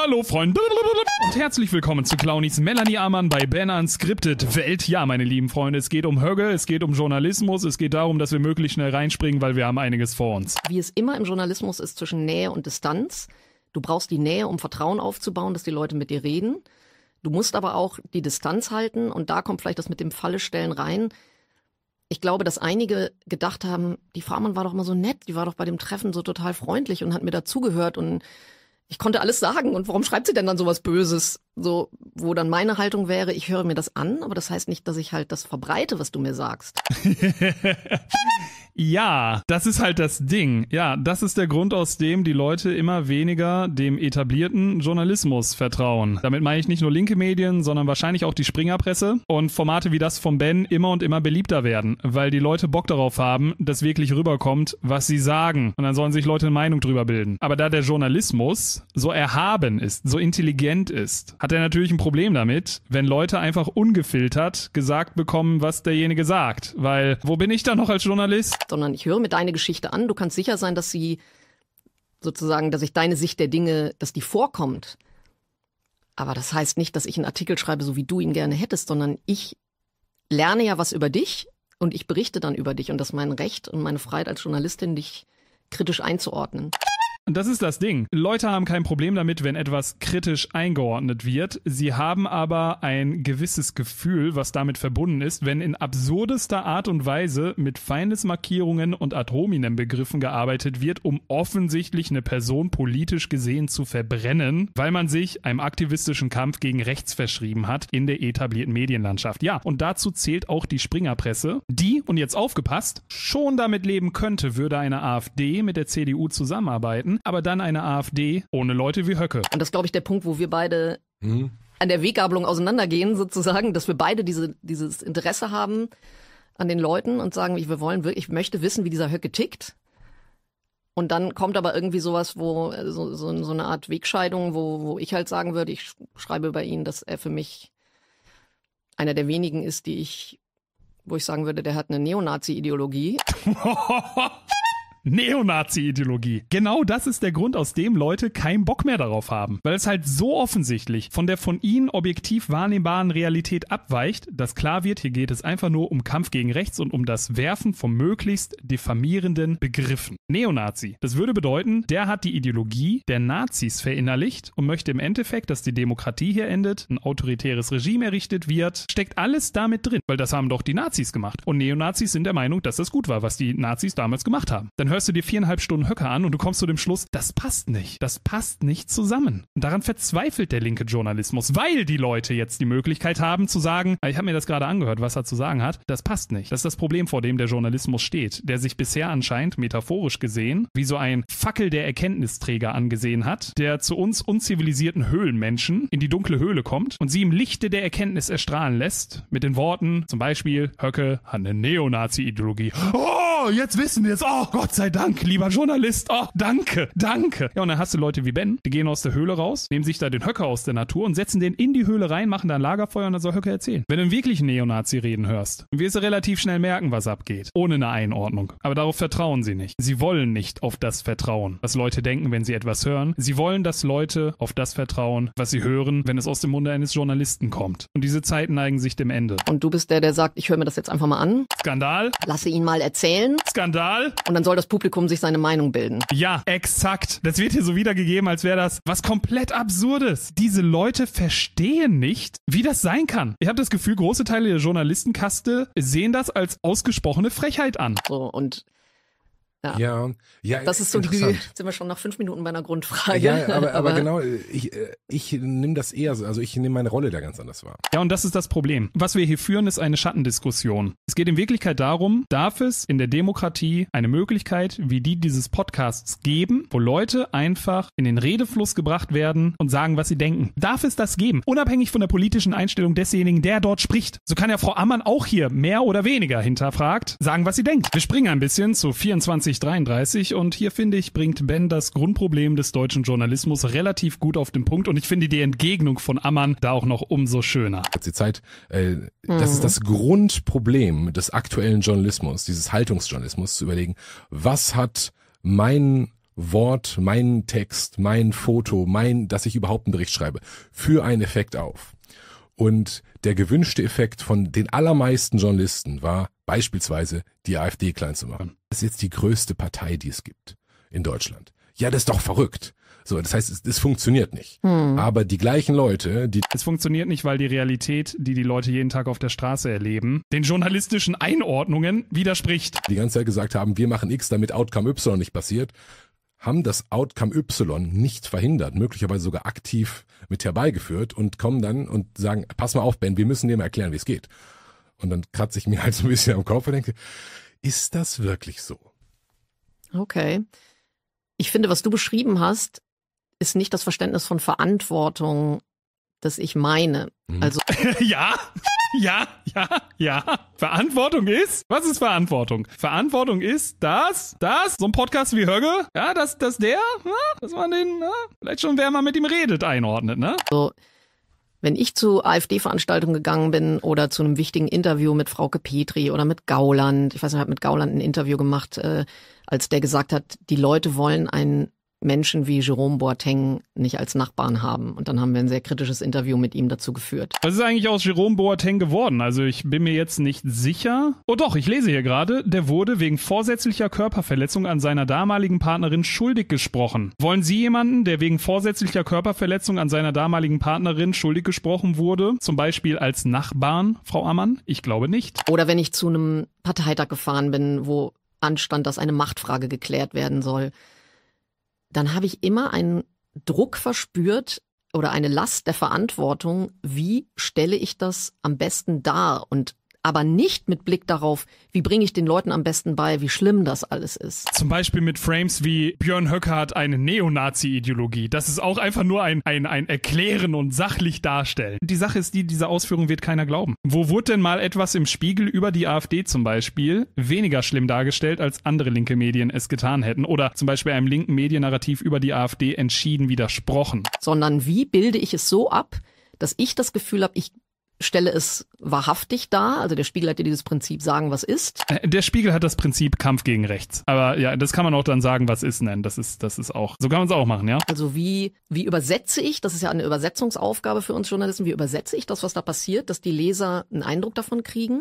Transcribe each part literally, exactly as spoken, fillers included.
Hallo Freunde und herzlich willkommen zu Clownies Melanie Amann bei Ben Unscripted Welt. Ja, meine lieben Freunde, es geht um Högge, es geht um Journalismus, es geht darum, dass wir möglichst schnell reinspringen, weil wir haben einiges vor uns. Wie es immer im Journalismus ist zwischen Nähe und Distanz. Du brauchst die Nähe, um Vertrauen aufzubauen, dass die Leute mit dir reden. Du musst aber auch die Distanz halten und da kommt vielleicht das mit dem Fallestellen rein. Ich glaube, dass einige gedacht haben, die Frau Amann war doch immer so nett, die war doch bei dem Treffen so total freundlich und hat mir dazugehört und ich konnte alles sagen und warum schreibt sie denn dann sowas Böses? So, wo dann meine Haltung wäre, ich höre mir das an, aber das heißt nicht, dass ich halt das verbreite, was du mir sagst. Ja, das ist halt das Ding. Ja, das ist der Grund, aus dem die Leute immer weniger dem etablierten Journalismus vertrauen. Damit meine ich nicht nur linke Medien, sondern wahrscheinlich auch die Springerpresse und Formate wie das von Ben immer und immer beliebter werden, weil die Leute Bock darauf haben, dass wirklich rüberkommt, was sie sagen. Und dann sollen sich Leute eine Meinung drüber bilden. Aber da der Journalismus so erhaben ist, so intelligent ist, hat er natürlich ein Problem damit, wenn Leute einfach ungefiltert gesagt bekommen, was derjenige sagt. Weil, wo bin ich da noch als Journalist? Sondern ich höre mir deine Geschichte an. Du kannst sicher sein, dass sie sozusagen, dass ich deine Sicht der Dinge, dass die vorkommt. Aber das heißt nicht, dass ich einen Artikel schreibe, so wie du ihn gerne hättest, sondern ich lerne ja was über dich und ich berichte dann über dich. Und das ist mein Recht und meine Freiheit als Journalistin, dich kritisch einzuordnen. Und das ist das Ding. Leute haben kein Problem damit, wenn etwas kritisch eingeordnet wird. Sie haben aber ein gewisses Gefühl, was damit verbunden ist, wenn in absurdester Art und Weise mit Feindesmarkierungen und ad hominem Begriffen gearbeitet wird, um offensichtlich eine Person politisch gesehen zu verbrennen, weil man sich einem aktivistischen Kampf gegen rechts verschrieben hat in der etablierten Medienlandschaft. Ja, und dazu zählt auch die Springerpresse, die, und jetzt aufgepasst, schon damit leben könnte, würde eine AfD mit der C D U zusammenarbeiten, aber dann eine AfD ohne Leute wie Höcke. Und das ist, glaube ich, der Punkt, wo wir beide mhm. an der Weggabelung auseinandergehen, sozusagen, dass wir beide diese, dieses Interesse haben an den Leuten und sagen, wir wollen wirklich, ich möchte wissen, wie dieser Höcke tickt. Und dann kommt aber irgendwie sowas, wo so, so, so eine Art Wegscheidung, wo, wo ich halt sagen würde, ich schreibe bei Ihnen, dass er für mich einer der wenigen ist, die ich, wo ich sagen würde, der hat eine Neonazi-Ideologie. Neonazi-Ideologie. Genau das ist der Grund, aus dem Leute keinen Bock mehr darauf haben. Weil es halt so offensichtlich von der von ihnen objektiv wahrnehmbaren Realität abweicht, dass klar wird, hier geht es einfach nur um Kampf gegen rechts und um das Werfen von möglichst diffamierenden Begriffen. Neonazi. Das würde bedeuten, der hat die Ideologie der Nazis verinnerlicht und möchte im Endeffekt, dass die Demokratie hier endet, ein autoritäres Regime errichtet wird. Steckt alles damit drin, weil das haben doch die Nazis gemacht. Und Neonazis sind der Meinung, dass das gut war, was die Nazis damals gemacht haben. Dann hörst du dir viereinhalb Stunden Höcke an und du kommst zu dem Schluss, das passt nicht. Das passt nicht zusammen. Und daran verzweifelt der linke Journalismus, weil die Leute jetzt die Möglichkeit haben zu sagen, ich habe mir das gerade angehört, was er zu sagen hat, das passt nicht. Das ist das Problem, vor dem der Journalismus steht, der sich bisher anscheinend, metaphorisch gesehen, wie so ein Fackel der Erkenntnisträger angesehen hat, der zu uns unzivilisierten Höhlenmenschen in die dunkle Höhle kommt und sie im Lichte der Erkenntnis erstrahlen lässt, mit den Worten, zum Beispiel, Höcke hat eine Neonazi-Ideologie. Oh, jetzt wissen wir es. Oh, Gott sei Dank, lieber Journalist. Oh, danke, danke. Ja, und dann hast du Leute wie Ben, die gehen aus der Höhle raus, nehmen sich da den Höcke aus der Natur und setzen den in die Höhle rein, machen da ein Lagerfeuer und dann soll Höcke erzählen. Wenn du einen wirklichen Neonazi reden hörst, wirst du relativ schnell merken, was abgeht. Ohne eine Einordnung. Aber darauf vertrauen sie nicht. Sie wollen nicht auf das vertrauen, was Leute denken, wenn sie etwas hören. Sie wollen, dass Leute auf das vertrauen, was sie hören, wenn es aus dem Munde eines Journalisten kommt. Und diese Zeiten neigen sich dem Ende. Und du bist der, der sagt, ich höre mir das jetzt einfach mal an. Skandal. Lasse ihn mal erzählen. Skandal. Und dann soll das Publikum sich seine Meinung bilden. Ja, exakt. Das wird hier so wiedergegeben, als wäre das was komplett Absurdes. Diese Leute verstehen nicht, wie das sein kann. Ich habe das Gefühl, große Teile der Journalistenkaste sehen das als ausgesprochene Frechheit an. So, und Ja. Ja, ja, das ist so die, jetzt sind wir schon nach fünf Minuten bei einer Grundfrage. Ja, aber, aber, aber genau, ich, ich nehme das eher so, also ich nehme meine Rolle da ganz anders wahr. Ja, und das ist das Problem. Was wir hier führen, ist eine Schattendiskussion. Es geht in Wirklichkeit darum, darf es in der Demokratie eine Möglichkeit wie die dieses Podcasts geben, wo Leute einfach in den Redefluss gebracht werden und sagen, was sie denken. Darf es das geben? Unabhängig von der politischen Einstellung desjenigen, der dort spricht. So kann ja Frau Ammann auch hier mehr oder weniger hinterfragt sagen, was sie denkt. Wir springen ein bisschen zu vierundzwanzig dreiunddreißig und hier, finde ich, bringt Ben das Grundproblem des deutschen Journalismus relativ gut auf den Punkt und ich finde die Entgegnung von Ammann da auch noch umso schöner. Die Zeit, äh, das ist das Grundproblem des aktuellen Journalismus, dieses Haltungsjournalismus, zu überlegen, was hat mein Wort, mein Text, mein Foto, mein, dass ich überhaupt einen Bericht schreibe, für einen Effekt auf. Und der gewünschte Effekt von den allermeisten Journalisten war beispielsweise, die AfD klein zu machen. Das ist jetzt die größte Partei, die es gibt in Deutschland. Ja, das ist doch verrückt. So, das heißt, es, es funktioniert nicht. Hm. Aber die gleichen Leute, die... Es funktioniert nicht, weil die Realität, die die Leute jeden Tag auf der Straße erleben, den journalistischen Einordnungen widerspricht. Die ganze Zeit gesagt haben, wir machen X, damit Outcome Y nicht passiert, haben das Outcome Y nicht verhindert, möglicherweise sogar aktiv mit herbeigeführt und kommen dann und sagen, pass mal auf, Ben, wir müssen dir mal erklären, wie es geht. Und dann kratze ich mir halt so ein bisschen am Kopf und denke, ist das wirklich so? Okay. Ich finde, was du beschrieben hast, ist nicht das Verständnis von Verantwortung, das ich meine. Mhm. Also ja, ja, ja, ja. Verantwortung ist, was ist Verantwortung? Verantwortung ist, dass, dass, so ein Podcast wie Högge, ja, dass, dass der, ja, dass man den, ja, vielleicht schon, wer mal mit ihm redet, einordnet, ne? So, wenn ich zu AfD-Veranstaltungen gegangen bin oder zu einem wichtigen Interview mit Frauke Petri oder mit Gauland, ich weiß nicht, ich habe mit Gauland ein Interview gemacht, äh, als der gesagt hat, die Leute wollen einen Menschen wie Jerome Boateng nicht als Nachbarn haben. Und dann haben wir ein sehr kritisches Interview mit ihm dazu geführt. Was ist eigentlich aus Jerome Boateng geworden? Also ich bin mir jetzt nicht sicher. Oh doch, ich lese hier gerade, der wurde wegen vorsätzlicher Körperverletzung an seiner damaligen Partnerin schuldig gesprochen. Wollen Sie jemanden, der wegen vorsätzlicher Körperverletzung an seiner damaligen Partnerin schuldig gesprochen wurde, zum Beispiel als Nachbarn, Frau Ammann? Ich glaube nicht. Oder wenn ich zu einem Parteitag gefahren bin, wo anstand, dass eine Machtfrage geklärt werden soll, dann habe ich immer einen Druck verspürt oder eine Last der Verantwortung, wie stelle ich das am besten dar und aber nicht mit Blick darauf, wie bringe ich den Leuten am besten bei, wie schlimm das alles ist. Zum Beispiel mit Frames wie Björn Höcke hat eine Neonazi-Ideologie. Das ist auch einfach nur ein, ein, ein Erklären und sachlich darstellen. Die Sache ist die, diese Ausführung wird keiner glauben. Wo wurde denn mal etwas im Spiegel über die AfD zum Beispiel weniger schlimm dargestellt, als andere linke Medien es getan hätten? Oder zum Beispiel einem linken Mediennarrativ über die AfD entschieden widersprochen? Sondern wie bilde ich es so ab, dass ich das Gefühl habe, ich stelle es wahrhaftig dar. Also der Spiegel hat ja dieses Prinzip sagen, was ist. Der Spiegel hat das Prinzip Kampf gegen rechts. Aber ja, das kann man auch dann sagen, was ist nennen. Das ist, das ist auch, so kann man es auch machen, ja. Also wie, wie übersetze ich, das ist ja eine Übersetzungsaufgabe für uns Journalisten, wie übersetze ich das, was da passiert, dass die Leser einen Eindruck davon kriegen,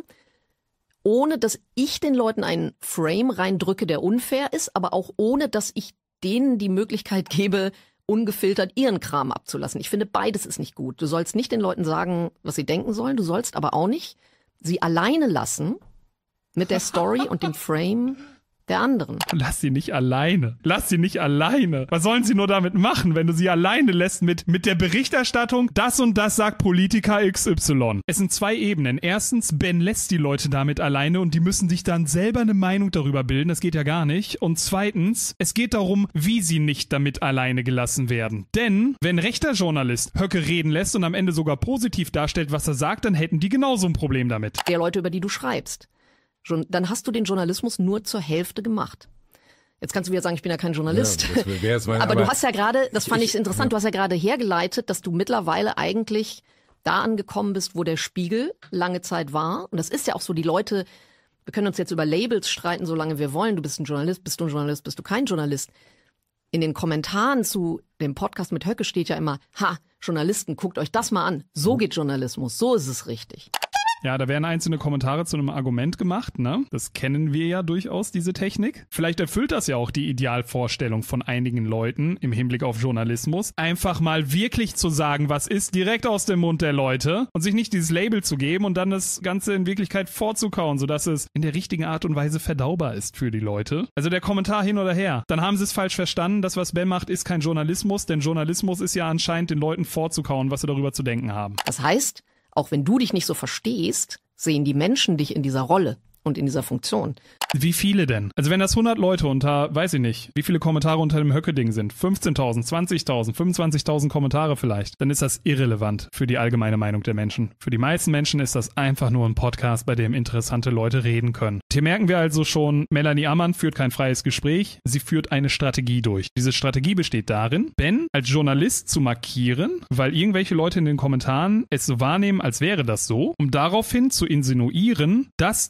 ohne dass ich den Leuten einen Frame reindrücke, der unfair ist, aber auch ohne, dass ich denen die Möglichkeit gebe, ungefiltert ihren Kram abzulassen. Ich finde, beides ist nicht gut. Du sollst nicht den Leuten sagen, was sie denken sollen. Du sollst aber auch nicht sie alleine lassen mit der Story und dem Frame der anderen. Lass sie nicht alleine. Lass sie nicht alleine. Was sollen sie nur damit machen, wenn du sie alleine lässt mit, mit der Berichterstattung? Das und das sagt Politiker X Y. Es sind zwei Ebenen. Erstens, Ben lässt die Leute damit alleine und die müssen sich dann selber eine Meinung darüber bilden. Das geht ja gar nicht. Und zweitens, es geht darum, wie sie nicht damit alleine gelassen werden. Denn, wenn rechter Journalist Höcke reden lässt und am Ende sogar positiv darstellt, was er sagt, dann hätten die genauso ein Problem damit. Der Leute, über die du schreibst. Dann hast du den Journalismus nur zur Hälfte gemacht. Jetzt kannst du wieder sagen, ich bin ja kein Journalist. Ja, das wär's, weil, aber, aber du hast ja gerade, das fand ich interessant, ja. Du hast ja gerade hergeleitet, dass du mittlerweile eigentlich da angekommen bist, wo der Spiegel lange Zeit war. Und das ist ja auch so, die Leute, wir können uns jetzt über Labels streiten, solange wir wollen. Du bist ein Journalist, bist du ein Journalist, bist du kein Journalist. In den Kommentaren zu dem Podcast mit Höcke steht ja immer, ha, Journalisten, guckt euch das mal an. So geht Journalismus, so ist es richtig. Ja, da werden einzelne Kommentare zu einem Argument gemacht, ne? Das kennen wir ja durchaus, diese Technik. Vielleicht erfüllt das ja auch die Idealvorstellung von einigen Leuten im Hinblick auf Journalismus. Einfach mal wirklich zu sagen, was ist, direkt aus dem Mund der Leute und sich nicht dieses Label zu geben und dann das Ganze in Wirklichkeit vorzukauen, sodass es in der richtigen Art und Weise verdaubar ist für die Leute. Also der Kommentar hin oder her. Dann haben sie es falsch verstanden. Das, was Ben macht, ist kein Journalismus, denn Journalismus ist ja anscheinend den Leuten vorzukauen, was sie darüber zu denken haben. Das heißt, auch wenn du dich nicht so verstehst, sehen die Menschen dich in dieser Rolle und in dieser Funktion. Wie viele denn? Also wenn das hundert Leute unter, weiß ich nicht, wie viele Kommentare unter dem Höcke-Ding sind, fünfzehntausend, zwanzigtausend, fünfundzwanzigtausend Kommentare vielleicht, dann ist das irrelevant für die allgemeine Meinung der Menschen. Für die meisten Menschen ist das einfach nur ein Podcast, bei dem interessante Leute reden können. Hier merken wir also schon, Melanie Ammann führt kein freies Gespräch, sie führt eine Strategie durch. Diese Strategie besteht darin, Ben als Journalist zu markieren, weil irgendwelche Leute in den Kommentaren es so wahrnehmen, als wäre das so, um daraufhin zu insinuieren, dass da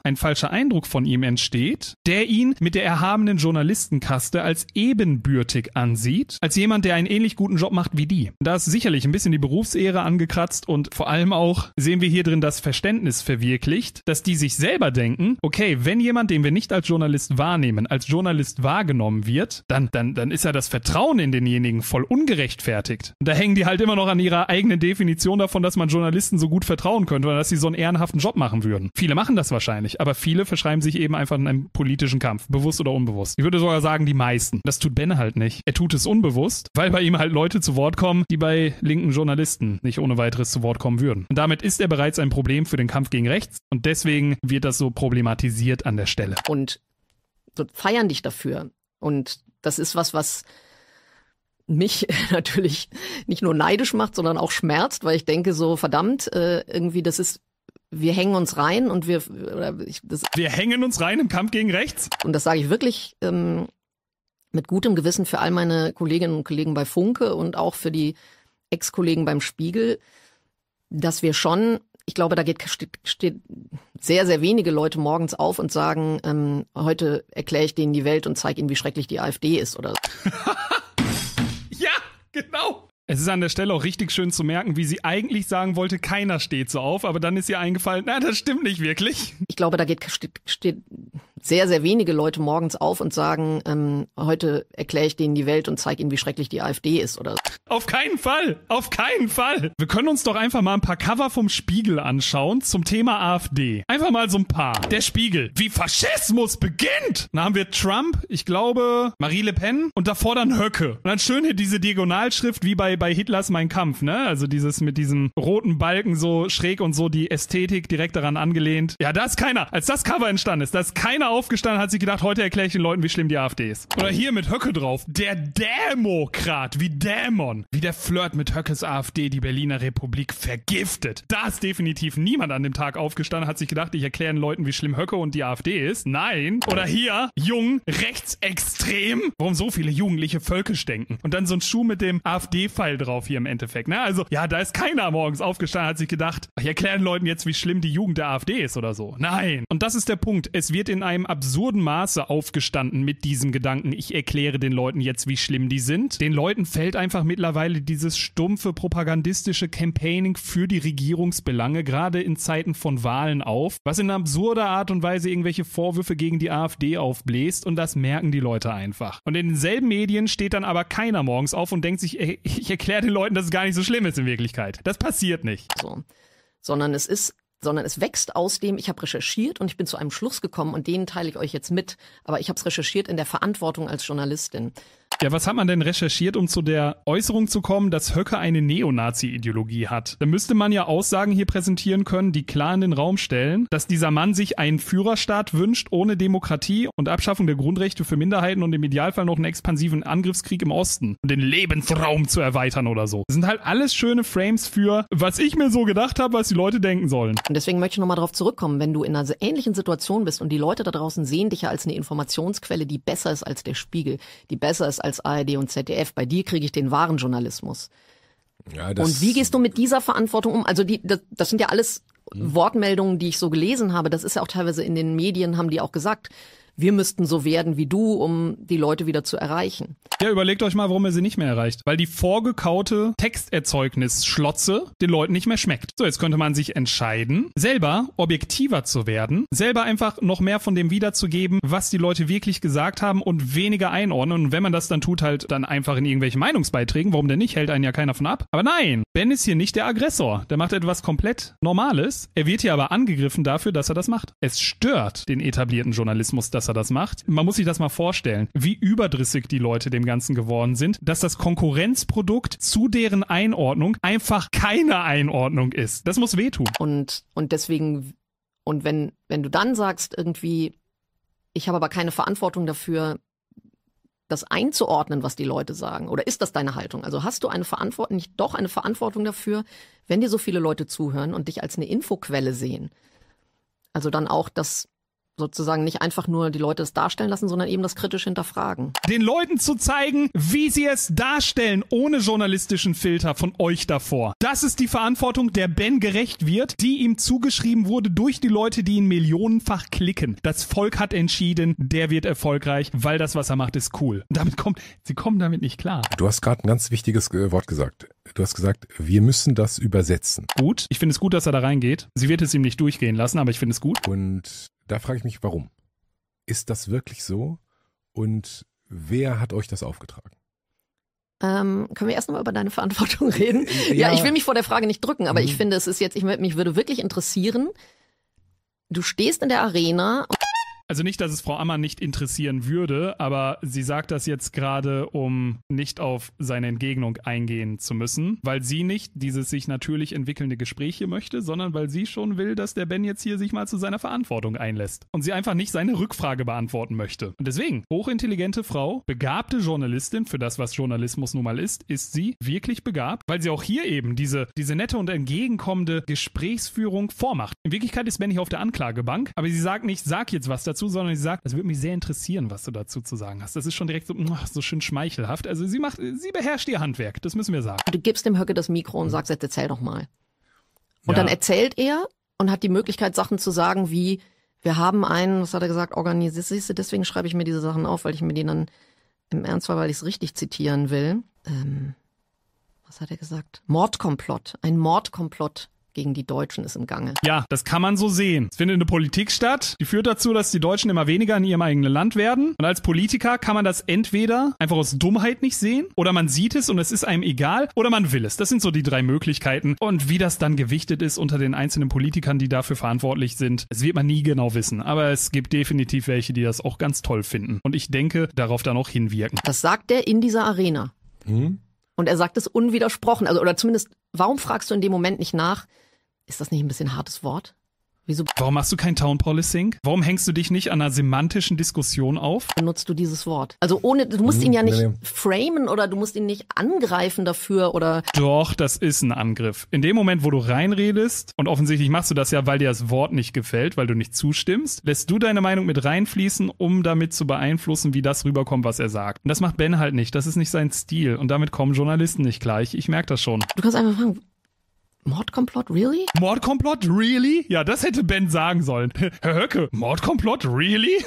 ein falscher Eindruck von ihm entsteht, der ihn mit der erhabenen Journalistenkaste als ebenbürtig ansieht, als jemand, der einen ähnlich guten Job macht wie die. Da ist sicherlich ein bisschen die Berufsehre angekratzt und vor allem auch sehen wir hier drin das Verständnis verwirklicht, dass die sich selber denken, okay, wenn jemand, den wir nicht als Journalist wahrnehmen, als Journalist wahrgenommen wird, dann, dann, dann ist ja das Vertrauen in denjenigen voll ungerechtfertigt. Und da hängen die halt immer noch an ihrer eigenen Definition davon, dass man Journalisten so gut vertrauen könnte oder dass sie so einen ehrenhaften Job machen würden. Viele machen das wahrscheinlich, aber viele verschreiben sich eben einfach in einem politischen Kampf, bewusst oder unbewusst. Ich würde sogar sagen, die meisten. Das tut Ben halt nicht. Er tut es unbewusst, weil bei ihm halt Leute zu Wort kommen, die bei linken Journalisten nicht ohne weiteres zu Wort kommen würden. Und damit ist er bereits ein Problem für den Kampf gegen rechts und deswegen wird das so problematisiert an der Stelle. Und so feiern dich dafür. Und das ist was, was mich natürlich nicht nur neidisch macht, sondern auch schmerzt, weil ich denke so, verdammt, äh, irgendwie das ist, wir hängen uns rein und wir oder ich, das, wir hängen uns rein im Kampf gegen rechts? Und das sage ich wirklich ähm, mit gutem Gewissen für all meine Kolleginnen und Kollegen bei Funke und auch für die Ex-Kollegen beim Spiegel, dass wir schon, ich glaube, da geht, steht, steht sehr, sehr wenige Leute morgens auf und sagen, ähm, heute erkläre ich denen die Welt und zeige ihnen, wie schrecklich die AfD ist oder so. Ja, genau. Es ist an der Stelle auch richtig schön zu merken, wie sie eigentlich sagen wollte, keiner steht so auf, aber dann ist ihr eingefallen, na, das stimmt nicht wirklich. Ich glaube, da geht, steht, steht sehr, sehr wenige Leute morgens auf und sagen, ähm, heute erkläre ich denen die Welt und zeige ihnen, wie schrecklich die AfD ist oder so. Auf keinen Fall, auf keinen Fall. Wir können uns doch einfach mal ein paar Cover vom Spiegel anschauen zum Thema AfD. Einfach mal so ein paar. Der Spiegel, wie Faschismus beginnt. Dann haben wir Trump, ich glaube Marie Le Pen und davor dann Höcke. Und dann schön hier diese Diagonalschrift wie bei, bei Hitlers Mein Kampf, ne? Also dieses mit diesem roten Balken so schräg und so die Ästhetik direkt daran angelehnt. Ja, da ist keiner, als das Cover entstanden ist, da ist keiner aufgestanden, hat sich gedacht, heute erkläre ich den Leuten, wie schlimm die AfD ist. Oder hier mit Höcke drauf, der Demokrat, wie Dämon. Wie der Flirt mit Höckes AfD die Berliner Republik vergiftet. Da ist definitiv niemand an dem Tag aufgestanden, hat sich gedacht, ich erkläre den Leuten, wie schlimm Höcke und die AfD ist. Nein. Oder hier, jung, rechtsextrem. Warum so viele Jugendliche völkisch denken? Und dann so ein Schuh mit dem AfD-Pfeil drauf hier im Endeffekt. Ne? Also, ja, da ist keiner morgens aufgestanden, hat sich gedacht, ich erkläre den Leuten jetzt, wie schlimm die Jugend der AfD ist oder so. Nein. Und das ist der Punkt. Es wird in einem absurden Maße aufgestanden mit diesem Gedanken, ich erkläre den Leuten jetzt, wie schlimm die sind. Den Leuten fällt einfach mittlerweile dieses stumpfe propagandistische Campaigning für die Regierungsbelange, gerade in Zeiten von Wahlen auf, was in absurder Art und Weise irgendwelche Vorwürfe gegen die AfD aufbläst und das merken die Leute einfach. Und in denselben Medien steht dann aber keiner morgens auf und denkt sich, ey, ich erkläre den Leuten, dass es gar nicht so schlimm ist in Wirklichkeit. Das passiert nicht. So. Sondern es ist sondern es wächst aus dem, ich habe recherchiert und ich bin zu einem Schluss gekommen und den teile ich euch jetzt mit, aber ich habe es recherchiert in der Verantwortung als Journalistin. Ja, was hat man denn recherchiert, um zu der Äußerung zu kommen, dass Höcke eine Neonazi-Ideologie hat? Da müsste man ja Aussagen hier präsentieren können, die klar in den Raum stellen, dass dieser Mann sich einen Führerstaat wünscht, ohne Demokratie und Abschaffung der Grundrechte für Minderheiten und im Idealfall noch einen expansiven Angriffskrieg im Osten und den Lebensraum zu erweitern oder so. Das sind halt alles schöne Frames für, was ich mir so gedacht habe, was die Leute denken sollen. Und deswegen möchte ich nochmal darauf zurückkommen, wenn du in einer ähnlichen Situation bist und die Leute da draußen sehen dich ja als eine Informationsquelle, die besser ist als der Spiegel, die besser ist als A R D und Z D F. Bei dir kriege ich den wahren Journalismus. Ja, das und wie gehst du mit dieser Verantwortung um? Also die, das, das sind ja alles hm. Wortmeldungen, die ich so gelesen habe. Das ist ja auch teilweise in den Medien, haben die auch gesagt, wir müssten so werden wie du, um die Leute wieder zu erreichen. Ja, überlegt euch mal, warum ihr sie nicht mehr erreicht. Weil die vorgekaute Texterzeugnis-Schlotze den Leuten nicht mehr schmeckt. So, jetzt könnte man sich entscheiden, selber objektiver zu werden, selber einfach noch mehr von dem wiederzugeben, was die Leute wirklich gesagt haben und weniger einordnen. Und wenn man das dann tut, halt dann einfach in irgendwelchen Meinungsbeiträgen, warum denn nicht, hält einen ja keiner von ab. Aber nein, Ben ist hier nicht der Aggressor. Der macht etwas komplett Normales. Er wird hier aber angegriffen dafür, dass er das macht. Es stört den etablierten Journalismus, dass er das macht. Man muss sich das mal vorstellen, wie überdrüssig die Leute dem Ganzen geworden sind, dass das Konkurrenzprodukt zu deren Einordnung einfach keine Einordnung ist. Das muss wehtun. Und, und deswegen, und wenn, wenn du dann sagst irgendwie, ich habe aber keine Verantwortung dafür, das einzuordnen, was die Leute sagen, oder ist das deine Haltung? Also hast du eine Verantwortung, nicht doch eine Verantwortung dafür, wenn dir so viele Leute zuhören und dich als eine Infoquelle sehen? Also dann auch das sozusagen nicht einfach nur die Leute es darstellen lassen, sondern eben das kritisch hinterfragen. Den Leuten zu zeigen, wie sie es darstellen, ohne journalistischen Filter von euch davor. Das ist die Verantwortung, der Ben gerecht wird, die ihm zugeschrieben wurde durch die Leute, die ihn millionenfach klicken. Das Volk hat entschieden, der wird erfolgreich, weil das, was er macht, ist cool. Und damit kommt, sie kommen damit nicht klar. Du hast gerade ein ganz wichtiges äh, Wort gesagt. Du hast gesagt, wir müssen das übersetzen. Gut, ich finde es gut, dass er da reingeht. Sie wird es ihm nicht durchgehen lassen, aber ich finde es gut. Und da frage ich mich, warum? Ist das wirklich so? Und wer hat euch das aufgetragen? Ähm, können wir erst mal über deine Verantwortung reden? Ja, ja, ich will mich vor der Frage nicht drücken, aber mhm. ich finde, es ist jetzt, ich, mich würde wirklich interessieren, du stehst in der Arena. Also nicht, dass es Frau Ammann nicht interessieren würde, aber sie sagt das jetzt gerade, um nicht auf seine Entgegnung eingehen zu müssen, weil sie nicht dieses sich natürlich entwickelnde Gespräch hier möchte, sondern weil sie schon will, dass der Ben jetzt hier sich mal zu seiner Verantwortung einlässt und sie einfach nicht seine Rückfrage beantworten möchte. Und deswegen, hochintelligente Frau, begabte Journalistin, für das, was Journalismus nun mal ist, ist sie wirklich begabt, weil sie auch hier eben diese, diese nette und entgegenkommende Gesprächsführung vormacht. In Wirklichkeit ist Ben hier auf der Anklagebank, aber sie sagt nicht, sag jetzt was dazu, sondern sie sagt, das würde mich sehr interessieren, was du dazu zu sagen hast. Das ist schon direkt so, so schön schmeichelhaft. Also sie macht, sie beherrscht ihr Handwerk, das müssen wir sagen. Du gibst dem Höcke das Mikro und sagst, jetzt erzähl doch mal. Und Ja. dann erzählt er und hat die Möglichkeit, Sachen zu sagen wie, wir haben einen, was hat er gesagt, organisiert, siehst du, deswegen schreibe ich mir diese Sachen auf, weil ich mir die dann im Ernstfall, weil ich es richtig zitieren will. Ähm, was hat er gesagt? Mordkomplott, ein Mordkomplott gegen die Deutschen ist im Gange. Ja, das kann man so sehen. Es findet eine Politik statt, die führt dazu, dass die Deutschen immer weniger in ihrem eigenen Land werden. Und als Politiker kann man das entweder einfach aus Dummheit nicht sehen oder man sieht es und es ist einem egal oder man will es. Das sind so die drei Möglichkeiten. Und wie das dann gewichtet ist unter den einzelnen Politikern, die dafür verantwortlich sind, das wird man nie genau wissen. Aber es gibt definitiv welche, die das auch ganz toll finden. Und ich denke, darauf dann auch hinwirken. Das sagt er in dieser Arena. Hm? Und er sagt es unwidersprochen. Also, oder zumindest, warum fragst du in dem Moment nicht nach, ist das nicht ein bisschen hartes Wort? Wieso Warum machst du kein Town Policing? Warum hängst du dich nicht an einer semantischen Diskussion auf? benutzt du dieses Wort? Also ohne, du musst Hm, ihn ja nicht nee, nee. framen oder du musst ihn nicht angreifen dafür oder Doch, das ist ein Angriff. In dem Moment, wo du reinredest, und offensichtlich machst du das ja, weil dir das Wort nicht gefällt, weil du nicht zustimmst, lässt du deine Meinung mit reinfließen, um damit zu beeinflussen, wie das rüberkommt, was er sagt. Und das macht Ben halt nicht. Das ist nicht sein Stil. Und damit kommen Journalisten nicht gleich. Ich merke das schon. du kannst einfach fragen, Mordkomplott, really? Mordkomplott? Really? Ja, das hätte Ben sagen sollen. Herr Höcke, Mordkomplott? Really?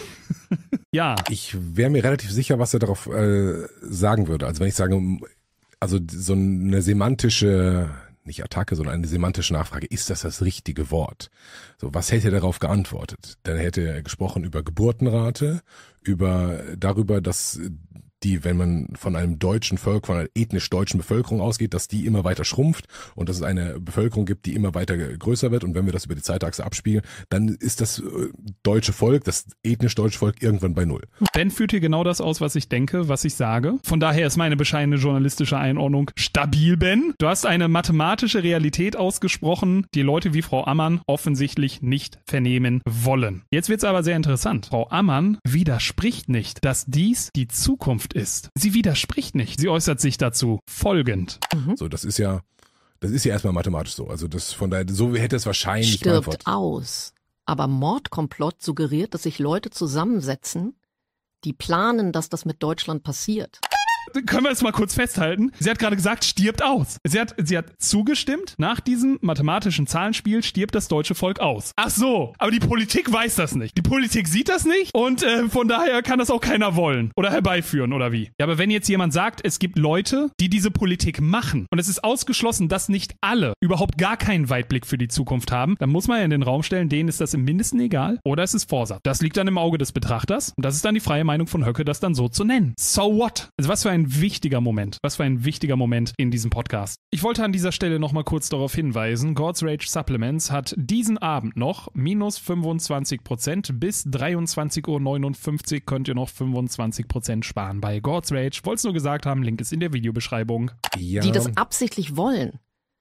Ja. Ich wäre mir relativ sicher, was er darauf äh, sagen würde. Also wenn ich sage, also so eine semantische, nicht Attacke, sondern eine semantische Nachfrage, ist das das richtige Wort? So, was hätte er darauf geantwortet? Dann hätte er gesprochen über Geburtenrate, über darüber, dass die, wenn man von einem deutschen Volk, von einer ethnisch deutschen Bevölkerung ausgeht, dass die immer weiter schrumpft und dass es eine Bevölkerung gibt, die immer weiter größer wird. Und wenn wir das über die Zeitachse abspielen, dann ist das deutsche Volk, das ethnisch deutsche Volk irgendwann bei Null. Ben führt hier genau das aus, was ich denke, was ich sage. Von daher ist meine bescheidene journalistische Einordnung stabil, Ben. Du hast eine mathematische Realität ausgesprochen, die Leute wie Frau Ammann offensichtlich nicht vernehmen wollen. Jetzt wird's aber sehr interessant. Frau Ammann widerspricht nicht, dass dies die Zukunft ist. Sie widerspricht nicht. Sie äußert sich dazu folgend. So, das ist ja, das ist ja erstmal mathematisch so. Also das von daher, so hätte es wahrscheinlich Stirbt beantwortet. aus. Aber Mordkomplott suggeriert, dass sich Leute zusammensetzen, die planen, dass das mit Deutschland passiert. Können wir es mal kurz festhalten? Sie hat gerade gesagt, stirbt aus. Sie hat, sie hat zugestimmt, nach diesem mathematischen Zahlenspiel stirbt das deutsche Volk aus. Ach so, aber die Politik weiß das nicht. Die Politik sieht das nicht und äh, von daher kann das auch keiner wollen oder herbeiführen oder wie. Ja, aber wenn jetzt jemand sagt, es gibt Leute, die diese Politik machen und es ist ausgeschlossen, dass nicht alle überhaupt gar keinen Weitblick für die Zukunft haben, dann muss man ja in den Raum stellen, denen ist das im Mindesten egal oder es ist Vorsatz. Das liegt dann im Auge des Betrachters und das ist dann die freie Meinung von Höcke, das dann so zu nennen. So what? Also was für ein wichtiger Moment. Was für ein wichtiger Moment in diesem Podcast. Ich wollte an dieser Stelle nochmal kurz darauf hinweisen, God's Rage Supplements hat diesen Abend noch minus fünfundzwanzig Prozent. Bis dreiundzwanzig Uhr neunundfünfzig könnt ihr noch fünfundzwanzig Prozent sparen bei God's Rage. Wollt's nur gesagt haben, Link ist in der Videobeschreibung. Ja, Die das absichtlich wollen.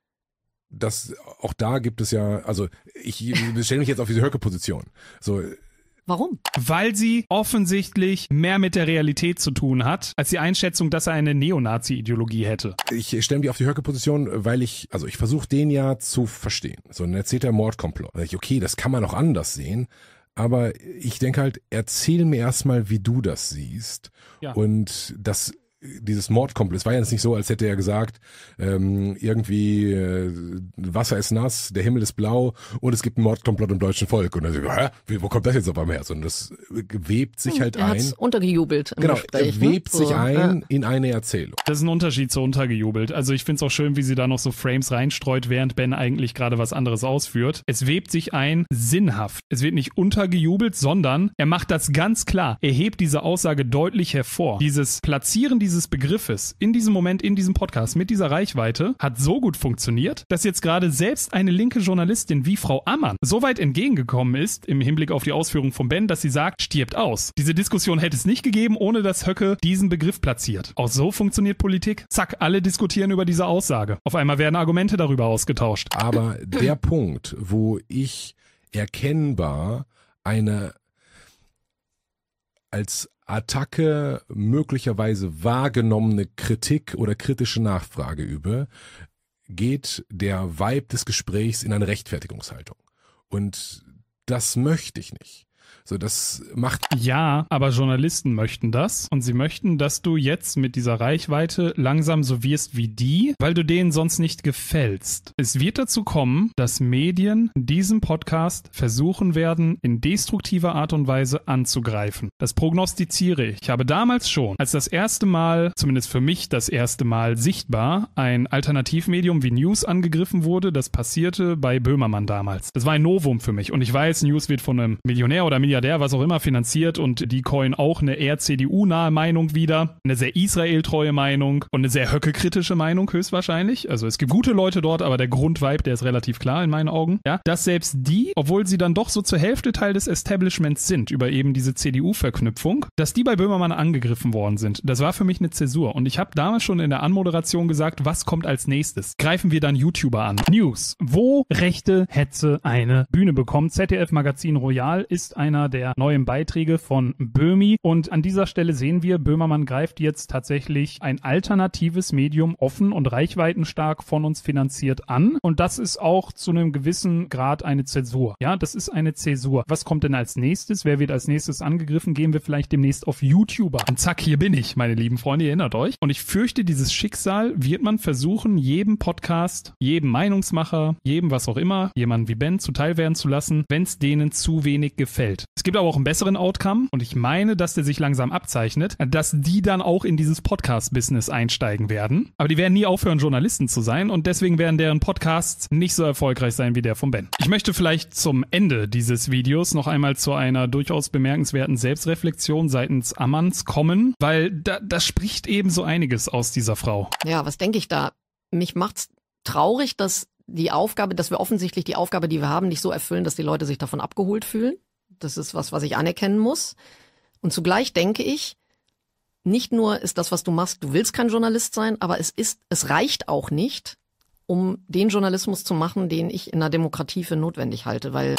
das, auch da gibt es ja, also ich stelle mich jetzt auf diese Höcke-Position. So, Warum? Weil sie offensichtlich mehr mit der Realität zu tun hat, als die Einschätzung, dass er eine Neonazi-Ideologie hätte. ich stelle mich auf die Höcke-Position, weil ich, also ich versuche den ja zu verstehen. So, dann erzählt er Mordkomplott. Da sag ich, okay, das kann man auch anders sehen. Aber ich denke halt, erzähl mir erstmal, wie du das siehst. Ja. Und das dieses Mordkomplott, es war ja jetzt nicht so, als hätte er gesagt, ähm, irgendwie äh, Wasser ist nass, der Himmel ist blau und es gibt einen Mordkomplott im deutschen Volk. Und dann so, hä, wie, wo kommt das jetzt auf einmal her? Sondern das webt sich halt er ein. hat's untergejubelt im Genau, Gespräch. webt ne? sich so, ein ja. in eine Erzählung. Das ist ein Unterschied zu untergejubelt. Also ich finde es auch schön, wie sie da noch so Frames reinstreut, während Ben eigentlich gerade was anderes ausführt. Es webt sich ein sinnhaft. Es wird nicht untergejubelt, sondern er macht das ganz klar. Er hebt diese Aussage deutlich hervor. Dieses Platzieren dieses Begriffes in diesem Moment, in diesem Podcast, mit dieser Reichweite, hat so gut funktioniert, dass jetzt gerade selbst eine linke Journalistin wie Frau Ammann so weit entgegengekommen ist, im Hinblick auf die Ausführung von Ben, dass sie sagt, stirbt aus. Diese Diskussion hätte es nicht gegeben, ohne dass Höcke diesen Begriff platziert. Auch so funktioniert Politik. Zack, alle diskutieren über diese Aussage. Auf einmal werden Argumente darüber ausgetauscht. Aber der Punkt, wo ich erkennbar eine als Attacke möglicherweise wahrgenommene Kritik oder kritische Nachfrage übe, geht der Vibe des Gesprächs in eine Rechtfertigungshaltung. Und das möchte ich nicht. So, das macht... Ja, aber Journalisten möchten das und sie möchten, dass du jetzt mit dieser Reichweite langsam so wirst wie die, weil du denen sonst nicht gefällst. Es wird dazu kommen, dass Medien diesen Podcast versuchen werden, in destruktiver Art und Weise anzugreifen. Das prognostiziere ich. Ich habe damals schon, als das erste Mal, zumindest für mich das erste Mal sichtbar, ein Alternativmedium wie News angegriffen wurde, das passierte bei Böhmermann damals. Das war ein Novum für mich und ich weiß, News wird von einem Millionär oder Milliardär, was auch immer, finanziert und die coin auch eine eher C D U-nahe Meinung wieder, eine sehr Israel-treue Meinung und eine sehr Höcke-kritische Meinung höchstwahrscheinlich. Also es gibt gute Leute dort, aber der Grundvibe, der ist relativ klar in meinen Augen. Ja, dass selbst die, obwohl sie dann doch so zur Hälfte Teil des Establishments sind, über eben diese C D U-Verknüpfung, dass die bei Böhmermann angegriffen worden sind. Das war für mich eine Zäsur und ich habe damals schon in der Anmoderation gesagt, was kommt als nächstes? Greifen wir dann YouTuber an. News. Wo rechte Hetze eine Bühne bekommt. Z D F-Magazin Royal ist einer der neuen Beiträge von Böhmi und an dieser Stelle sehen wir, Böhmermann greift jetzt tatsächlich ein alternatives Medium offen und reichweitenstark von uns finanziert an und das ist auch zu einem gewissen Grad eine Zäsur. Ja, das ist eine Zäsur. Was kommt denn als nächstes? Wer wird als nächstes angegriffen? Gehen wir vielleicht demnächst auf YouTuber. Und zack, hier bin ich, meine lieben Freunde, ihr erinnert euch. Und ich fürchte, dieses Schicksal wird man versuchen, jedem Podcast, jedem Meinungsmacher, jedem was auch immer, jemanden wie Ben zuteil werden zu lassen, wenn es denen zu wenig gefällt. Es gibt aber auch einen besseren Outcome und ich meine, dass der sich langsam abzeichnet, dass die dann auch in dieses Podcast-Business einsteigen werden. Aber die werden nie aufhören, Journalisten zu sein und deswegen werden deren Podcasts nicht so erfolgreich sein wie der von Ben. Ich möchte vielleicht zum Ende dieses Videos noch einmal zu einer durchaus bemerkenswerten Selbstreflexion seitens Ammanns kommen, weil da, da spricht eben so einiges aus dieser Frau. Ja, was denke ich da? Mich macht's traurig, dass die Aufgabe, dass wir offensichtlich die Aufgabe, die wir haben, nicht so erfüllen, dass die Leute sich davon abgeholt fühlen. Das ist was, was ich anerkennen muss. Und zugleich denke ich, nicht nur ist das, was du machst, du willst kein Journalist sein, aber es ist, es reicht auch nicht, um den Journalismus zu machen, den ich in einer Demokratie für notwendig halte, weil...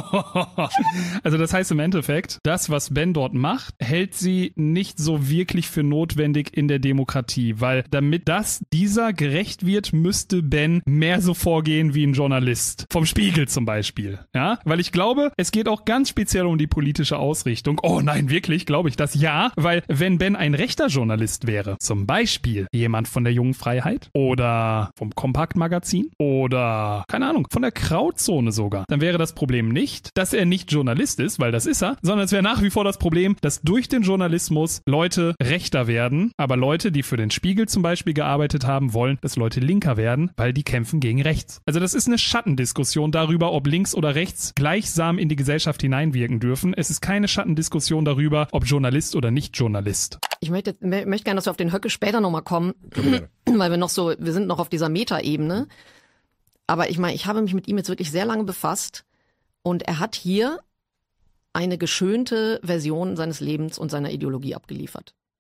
Also das heißt im Endeffekt, das, was Ben dort macht, hält sie nicht so wirklich für notwendig in der Demokratie, weil damit das dieser gerecht wird, müsste Ben mehr so vorgehen wie ein Journalist. Vom Spiegel zum Beispiel, ja? Weil ich glaube, es geht auch ganz speziell um die politische Ausrichtung. Oh nein, wirklich, glaube ich das? Ja, weil wenn Ben ein rechter Journalist wäre, zum Beispiel jemand von der Jungen Freiheit oder vom Kompakt Magazin oder, keine Ahnung, von der Krauzone sogar, dann wäre das Problem nicht, dass er nicht Journalist ist, weil das ist er, sondern es wäre nach wie vor das Problem, dass durch den Journalismus Leute rechter werden, aber Leute, die für den Spiegel zum Beispiel gearbeitet haben, wollen, dass Leute linker werden, weil die kämpfen gegen rechts. Also das ist eine Schattendiskussion darüber, ob links oder rechts gleichsam in die Gesellschaft hineinwirken dürfen. Es ist keine Schattendiskussion darüber, ob Journalist oder nicht Journalist. Ich möchte, möchte gerne, dass wir auf den Höcke später nochmal kommen, weil wir noch so, wir sind noch auf dieser Metaebene. Aber ich meine, ich habe mich mit ihm jetzt wirklich sehr lange befasst und er hat hier eine geschönte Version seines Lebens und seiner Ideologie abgeliefert.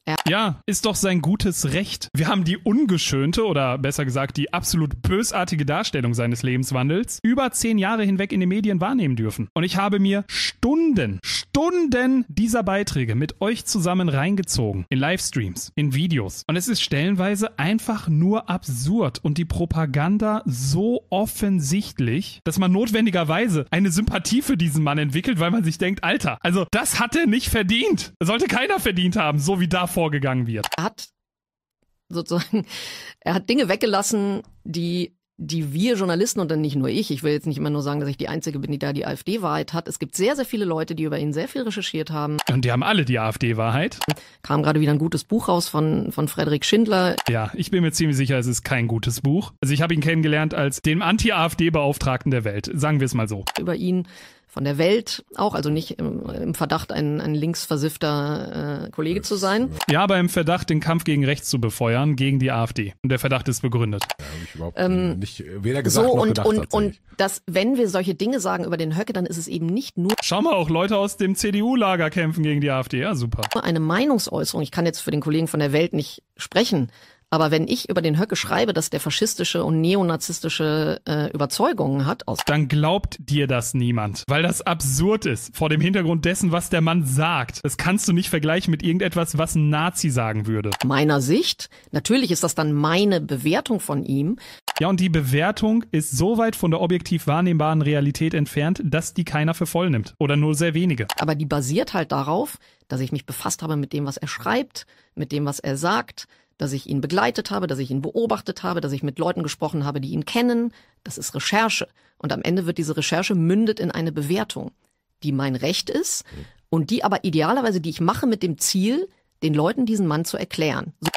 Ja, ist doch sein gutes Recht. Wir haben die ungeschönte oder besser gesagt die absolut bösartige Darstellung seines Lebenswandels über zehn Jahre hinweg in den Medien wahrnehmen dürfen. Und ich habe mir Stunden, Stunden dieser Beiträge mit euch zusammen reingezogen. In Livestreams, in Videos. Und es ist stellenweise einfach nur absurd und die Propaganda so offensichtlich, dass man notwendigerweise eine Sympathie für diesen Mann entwickelt, weil man sich denkt, Alter, also das hat er nicht verdient. Das sollte keiner verdient haben, so wie da vorgegangen wird. Er hat sozusagen, er hat Dinge weggelassen, die die wir Journalisten und dann nicht nur ich, ich will jetzt nicht immer nur sagen, dass ich die Einzige bin, die da die AfD-Wahrheit hat. Es gibt sehr, sehr viele Leute, die über ihn sehr viel recherchiert haben. Und die haben alle die AfD-Wahrheit. Kam gerade wieder ein gutes Buch raus von, von Frederik Schindler. Ja, ich bin mir ziemlich sicher, es ist kein gutes Buch. Also ich habe ihn kennengelernt als den Anti-AfD-Beauftragten der Welt, sagen wir es mal so. Über ihn von der Welt auch, also nicht im, im Verdacht, ein, ein linksversiffter äh, Kollege zu sein. Ja, aber im Verdacht, den Kampf gegen rechts zu befeuern, gegen die AfD. Und der Verdacht ist begründet. Ja, habe ich überhaupt ähm, nicht weder gesagt so noch und, gedacht. Und, und das, wenn wir solche Dinge sagen über den Höcke, dann ist es eben nicht nur Schau mal, auch Leute aus dem C D U-Lager kämpfen gegen die AfD. Ja, super. eine Meinungsäußerung. Ich kann jetzt für den Kollegen von der Welt nicht sprechen. Aber wenn ich über den Höcke schreibe, dass der faschistische und neonazistische äh, Überzeugungen hat, aus dann glaubt dir das niemand, weil das absurd ist vor dem Hintergrund dessen, was der Mann sagt. Das kannst du nicht vergleichen mit irgendetwas, was ein Nazi sagen würde. meiner Sicht, natürlich ist das dann meine Bewertung von ihm. Ja, und die Bewertung ist so weit von der objektiv wahrnehmbaren Realität entfernt, dass die keiner für voll nimmt. Oder nur sehr wenige. Aber die basiert halt darauf, dass ich mich befasst habe mit dem, was er schreibt, mit dem, was er sagt, dass ich ihn begleitet habe, dass ich ihn beobachtet habe, dass ich mit Leuten gesprochen habe, die ihn kennen. Das ist Recherche. Und am Ende wird diese Recherche mündet in eine Bewertung, die mein Recht ist und die aber idealerweise, die ich mache mit dem Ziel, den Leuten diesen Mann zu erklären. So.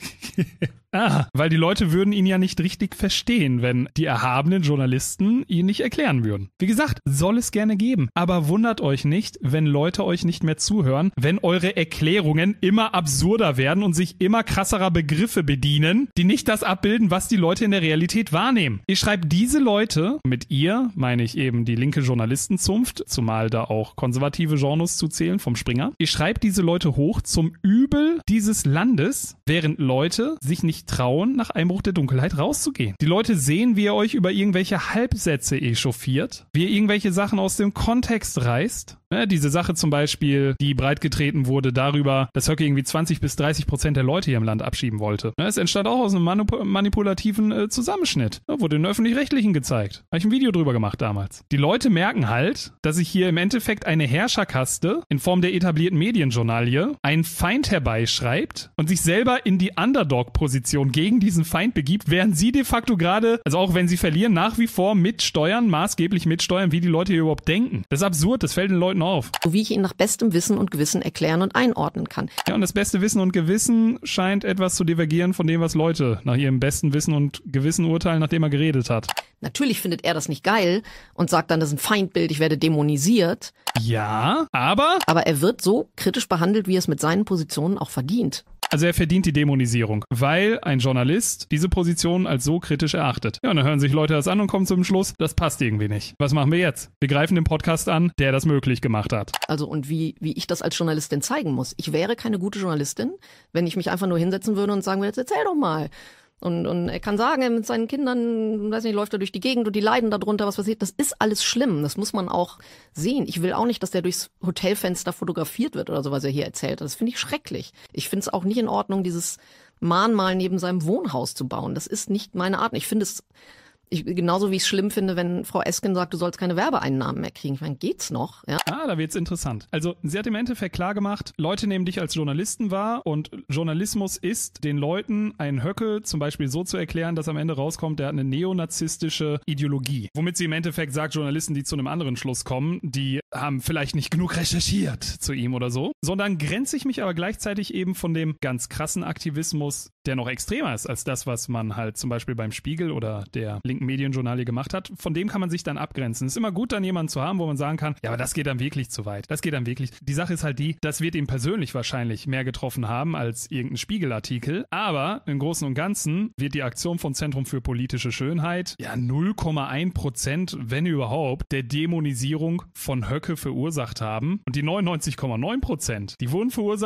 Ah, weil die Leute würden ihn ja nicht richtig verstehen, wenn die erhabenen Journalisten ihn nicht erklären würden. Wie gesagt, soll es gerne geben. Aber wundert euch nicht, wenn Leute euch nicht mehr zuhören, wenn eure Erklärungen immer absurder werden und sich immer krasserer Begriffe bedienen, die nicht das abbilden, was die Leute in der Realität wahrnehmen. Ihr schreibt diese Leute, mit ihr meine ich eben die linke Journalistenzunft, zumal da auch konservative Genres zu zählen vom Springer. Ihr schreibt diese Leute hoch zum Übel dieses Landes, während Leute sich nicht trauen, nach Einbruch der Dunkelheit rauszugehen. Die Leute sehen, wie ihr euch über irgendwelche Halbsätze echauffiert, wie ihr irgendwelche Sachen aus dem Kontext reißt. Ja, diese Sache zum Beispiel, die breitgetreten wurde darüber, dass Höcke irgendwie zwanzig bis dreißig Prozent der Leute hier im Land abschieben wollte. Ja, es entstand auch aus einem manip- manipulativen äh, Zusammenschnitt. Ja, wurde den Öffentlich-Rechtlichen gezeigt. Habe ich ein Video drüber gemacht damals. Die Leute merken halt, dass sich hier im Endeffekt eine Herrscherkaste in Form der etablierten Medienjournalie einen Feind herbeischreibt und sich selber in die Underdog-Position gegen diesen Feind begibt, während sie de facto gerade, also auch wenn sie verlieren, nach wie vor mitsteuern, maßgeblich mitsteuern, wie die Leute hier überhaupt denken. Das ist absurd, das fällt den Leuten auf. So wie ich ihn nach bestem Wissen und Gewissen erklären und einordnen kann. Ja, und das beste Wissen und Gewissen scheint etwas zu divergieren von dem, was Leute nach ihrem besten Wissen und Gewissen urteilen, nachdem er geredet hat. Natürlich findet er das nicht geil und sagt dann, das ist ein Feindbild, ich werde dämonisiert. Ja, aber... Aber er wird so kritisch behandelt, wie er es mit seinen Positionen auch verdient. Also er verdient die Dämonisierung, weil ein Journalist diese Position als so kritisch erachtet. Ja, und dann hören sich Leute das an und kommen zum Schluss, das passt irgendwie nicht. Was machen wir jetzt? Wir greifen den Podcast an, der das möglich gemacht hat. Also und wie, wie ich das als Journalistin zeigen muss. Ich wäre keine gute Journalistin, wenn ich mich einfach nur hinsetzen würde und sagen würde, jetzt erzähl doch mal. Und, und er kann sagen, er mit seinen Kindern, weiß nicht, läuft er durch die Gegend und die leiden darunter, was passiert. Das ist alles schlimm. Das muss man auch sehen. Ich will auch nicht, dass der durchs Hotelfenster fotografiert wird oder so, was er hier erzählt. Das finde ich schrecklich. Ich finde es auch nicht in Ordnung, dieses Mahnmal neben seinem Wohnhaus zu bauen. Das ist nicht meine Art. Ich finde es Ich, genauso wie ich es schlimm finde, wenn Frau Esken sagt, du sollst keine Werbeeinnahmen mehr kriegen. Ich meine, geht's noch? Ja? Ah, da wird's interessant. Also sie hat im Endeffekt klargemacht, Leute nehmen dich als Journalisten wahr und Journalismus ist, den Leuten einen Höcke zum Beispiel so zu erklären, dass am Ende rauskommt, der hat eine neonazistische Ideologie. Womit sie im Endeffekt sagt, Journalisten, die zu einem anderen Schluss kommen, die haben vielleicht nicht genug recherchiert zu ihm oder so, sondern grenze ich mich aber gleichzeitig eben von dem ganz krassen Aktivismus, der noch extremer ist als das, was man halt zum Beispiel beim Spiegel oder der linken Medienjournalie gemacht hat. Von dem kann man sich dann abgrenzen. Es ist immer gut, dann jemanden zu haben, wo man sagen kann, ja, aber das geht dann wirklich zu weit. Das geht dann wirklich. Die Sache ist halt die, das wird ihn persönlich wahrscheinlich mehr getroffen haben als irgendein Spiegelartikel. Aber im Großen und Ganzen wird die Aktion von Zentrum für politische Schönheit ja null Komma eins Prozent, wenn überhaupt, der Dämonisierung von Höcke verursacht haben. Und die neunundneunzig Komma neun Prozent, die wurden verursacht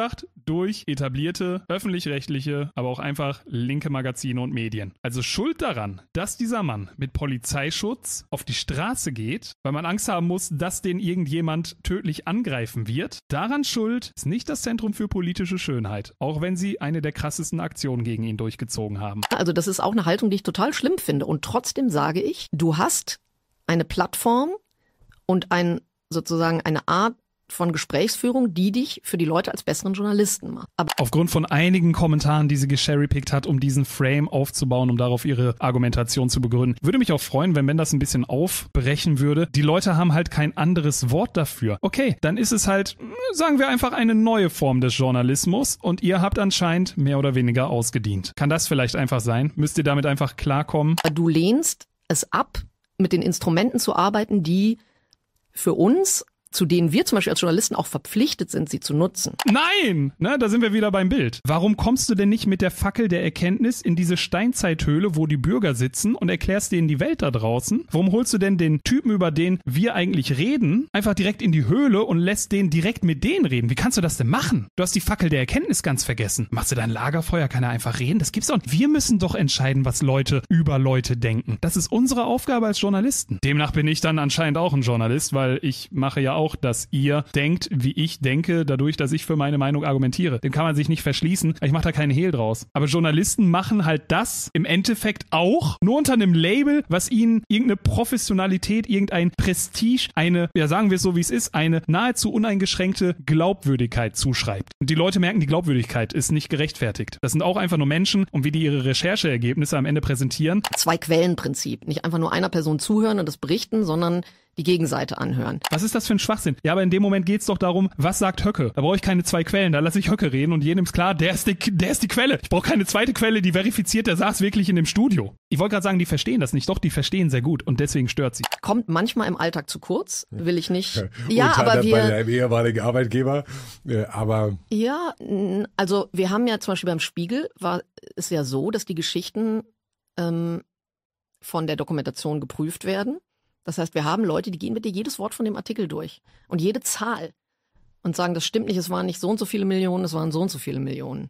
durch etablierte, öffentlich-rechtliche, aber auch einfach linke Magazine und Medien. Also schuld daran, dass dieser Mann mit Polizeischutz auf die Straße geht, weil man Angst haben muss, dass den irgendjemand tödlich angreifen wird. Daran schuld ist nicht das Zentrum für politische Schönheit, auch wenn sie eine der krassesten Aktionen gegen ihn durchgezogen haben. Also das ist auch eine Haltung, die ich total schlimm finde. Und trotzdem sage ich, du hast eine Plattform und ein, sozusagen eine Art von Gesprächsführung, die dich für die Leute als besseren Journalisten macht. Aber aufgrund von einigen Kommentaren, die sie gesherrypickt hat, um diesen Frame aufzubauen, um darauf ihre Argumentation zu begründen, würde mich auch freuen, wenn Ben das ein bisschen aufbrechen würde. Die Leute haben halt kein anderes Wort dafür. Okay, dann ist es halt, sagen wir einfach, eine neue Form des Journalismus und ihr habt anscheinend mehr oder weniger ausgedient. Kann das vielleicht einfach sein? Müsst ihr damit einfach klarkommen? Du lehnst es ab, mit den Instrumenten zu arbeiten, die für uns, zu denen wir zum Beispiel als Journalisten auch verpflichtet sind, sie zu nutzen. Nein! Ne, da sind wir wieder beim Bild. Warum kommst du denn nicht mit der Fackel der Erkenntnis in diese Steinzeithöhle, wo die Bürger sitzen und erklärst denen die Welt da draußen? Warum holst du denn den Typen, über den wir eigentlich reden, einfach direkt in die Höhle und lässt den direkt mit denen reden? Wie kannst du das denn machen? Du hast die Fackel der Erkenntnis ganz vergessen. Machst du dein Lagerfeuer, kann er einfach reden? Das gibt's doch nicht. Wir müssen doch entscheiden, was Leute über Leute denken. Das ist unsere Aufgabe als Journalisten. Demnach bin ich dann anscheinend auch ein Journalist, weil ich mache ja auch, dass ihr denkt, wie ich denke, dadurch, dass ich für meine Meinung argumentiere. Dem kann man sich nicht verschließen. Ich mache da keinen Hehl draus. Aber Journalisten machen halt das im Endeffekt auch, nur unter einem Label, was ihnen irgendeine Professionalität, irgendein Prestige, eine, ja sagen wir es so wie es ist, eine nahezu uneingeschränkte Glaubwürdigkeit zuschreibt. Und die Leute merken, die Glaubwürdigkeit ist nicht gerechtfertigt. Das sind auch einfach nur Menschen und wie die ihre Rechercheergebnisse am Ende präsentieren. Zwei-Quellen-Prinzip. Nicht einfach nur einer Person zuhören und das berichten, sondern die Gegenseite anhören. Was ist das für ein Schwachsinn? Ja, aber in dem Moment geht's doch darum, was sagt Höcke? Da brauche ich keine zwei Quellen, da lasse ich Höcke reden und jedem ist klar, der ist die, der ist die Quelle. Ich brauche keine zweite Quelle, die verifiziert, der saß wirklich in dem Studio. Ich wollte gerade sagen, die verstehen das nicht. Doch, die verstehen sehr gut und deswegen stört sie. Kommt manchmal im Alltag zu kurz, will ich nicht. Ja, und aber wir... bei einem ehemaligen Arbeitgeber, aber... Ja, also wir haben ja zum Beispiel beim Spiegel, war es ja so, dass die Geschichten ähm, von der Dokumentation geprüft werden. Das heißt, wir haben Leute, die gehen mit dir jedes Wort von dem Artikel durch und jede Zahl und sagen, das stimmt nicht, es waren nicht so und so viele Millionen, es waren so und so viele Millionen.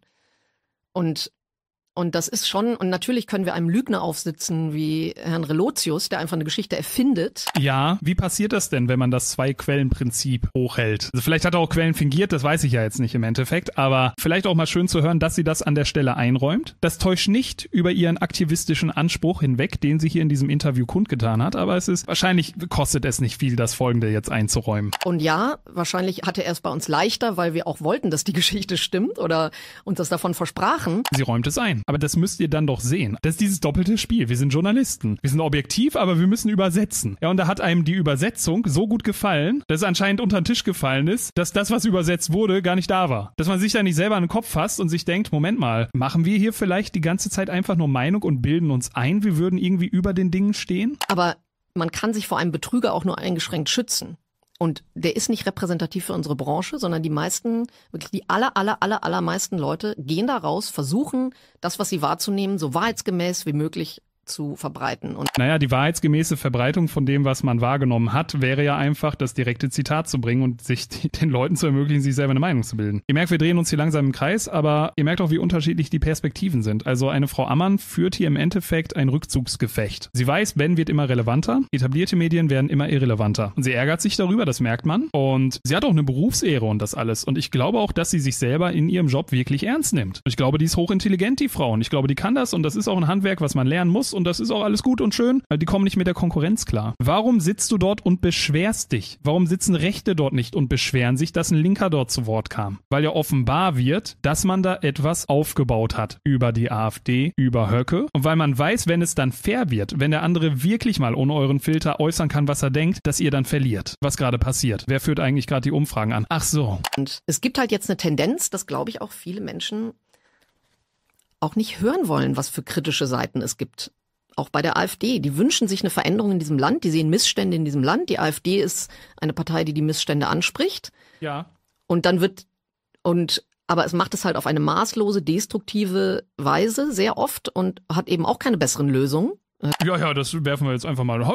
Und Und das ist schon, und natürlich können wir einem Lügner aufsitzen wie Herrn Relotius, der einfach eine Geschichte erfindet. Ja, wie passiert das denn, wenn man das Zwei-Quellen-Prinzip hochhält? Also vielleicht hat er auch Quellen fingiert, das weiß ich ja jetzt nicht im Endeffekt, aber vielleicht auch mal schön zu hören, dass sie das an der Stelle einräumt. Das täuscht nicht über ihren aktivistischen Anspruch hinweg, den sie hier in diesem Interview kundgetan hat, aber es ist, wahrscheinlich kostet es nicht viel, das Folgende jetzt einzuräumen. Und ja, wahrscheinlich hatte er es bei uns leichter, weil wir auch wollten, dass die Geschichte stimmt oder uns das davon versprachen. Sie räumt es ein. Aber das müsst ihr dann doch sehen. Das ist dieses doppelte Spiel. Wir sind Journalisten. Wir sind objektiv, aber wir müssen übersetzen. Ja, und da hat einem die Übersetzung so gut gefallen, dass es anscheinend unter den Tisch gefallen ist, dass das, was übersetzt wurde, gar nicht da war. Dass man sich da nicht selber an den Kopf fasst und sich denkt, Moment mal, machen wir hier vielleicht die ganze Zeit einfach nur Meinung und bilden uns ein, wir würden irgendwie über den Dingen stehen? Aber man kann sich vor einem Betrüger auch nur eingeschränkt schützen. Und der ist nicht repräsentativ für unsere Branche, sondern die meisten, wirklich die aller, aller, aller, allermeisten Leute gehen da raus, versuchen, das, was sie wahrzunehmen, so wahrheitsgemäß wie möglich zu verbreiten. Und naja, die wahrheitsgemäße Verbreitung von dem, was man wahrgenommen hat, wäre ja einfach, das direkte Zitat zu bringen und sich die, den Leuten zu ermöglichen, sich selber eine Meinung zu bilden. Ihr merkt, wir drehen uns hier langsam im Kreis, aber ihr merkt auch, wie unterschiedlich die Perspektiven sind. Also eine Frau Ammann führt hier im Endeffekt ein Rückzugsgefecht. Sie weiß, Ben wird immer relevanter, etablierte Medien werden immer irrelevanter. Und sie ärgert sich darüber, das merkt man. Und sie hat auch eine Berufsehre und das alles. Und ich glaube auch, dass sie sich selber in ihrem Job wirklich ernst nimmt. Und ich glaube, die ist hochintelligent, die Frau. Und ich glaube, die kann das und das ist auch ein Handwerk, was man lernen muss. Und das ist auch alles gut und schön, weil die kommen nicht mit der Konkurrenz klar. Warum sitzt du dort und beschwerst dich? Warum sitzen Rechte dort nicht und beschweren sich, dass ein Linker dort zu Wort kam? Weil ja offenbar wird, dass man da etwas aufgebaut hat über die AfD, über Höcke. Und weil man weiß, wenn es dann fair wird, wenn der andere wirklich mal ohne euren Filter äußern kann, was er denkt, dass ihr dann verliert. Was gerade passiert. Wer führt eigentlich gerade die Umfragen an? Ach so. Und es gibt halt jetzt eine Tendenz, dass, glaube ich, auch viele Menschen auch nicht hören wollen, was für kritische Seiten es gibt. Auch bei der AfD, die wünschen sich eine Veränderung in diesem Land, die sehen Missstände in diesem Land. Die AfD ist eine Partei, die die Missstände anspricht. Ja. Und dann wird, und, aber es macht es halt auf eine maßlose, destruktive Weise sehr oft und hat eben auch keine besseren Lösungen. Ja, ja, das werfen wir jetzt einfach mal.